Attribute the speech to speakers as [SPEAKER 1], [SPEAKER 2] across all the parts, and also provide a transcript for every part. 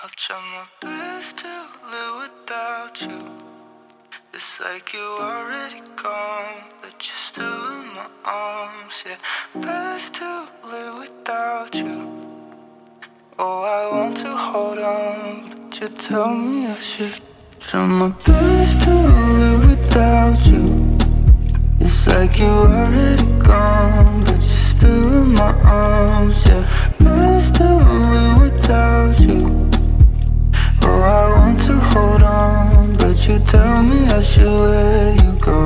[SPEAKER 1] I'll try my best to live without you. It's like you already gone, but you're still in my arms. Yeah, best to live without you. Oh, I want to hold on, but you tell me I should. Try my best to live without you. It's like you already gone, but you're still in my arms. Yeah, best to live without you. Oh, I want to hold on, but you tell me I should let you go.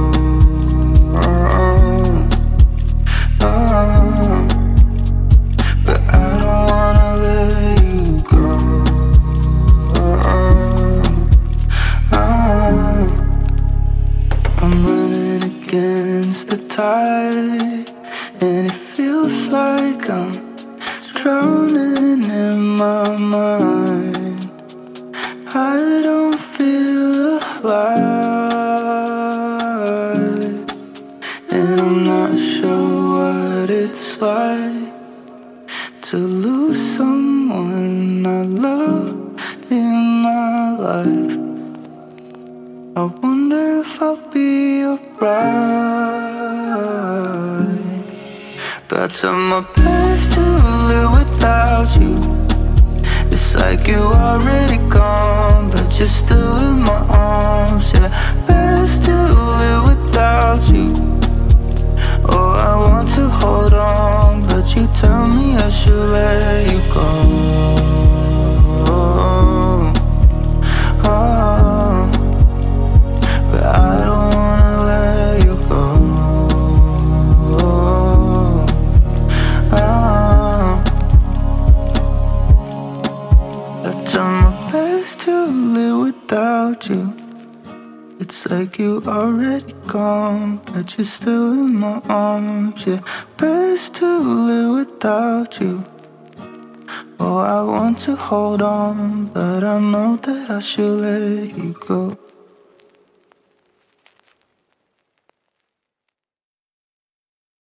[SPEAKER 1] But I don't wanna let you go. I'm running against the tide, and it feels like I'm drowning in my mind. I don't feel alive, and I'm not sure what it's like to lose someone I love in my life. I wonder if I'll be alright. But I try my best to live without you. It's like you already gone, but you're still in my arms. Yeah, best to live without you. Oh, I want to hold on, but you tell me I should let you go. But I don't wanna let you go. I try my best to live without you. It's like you already gone, but you're still in my arms. Yeah, best to live without you. Oh, I want to hold on, but I know that I should let you go.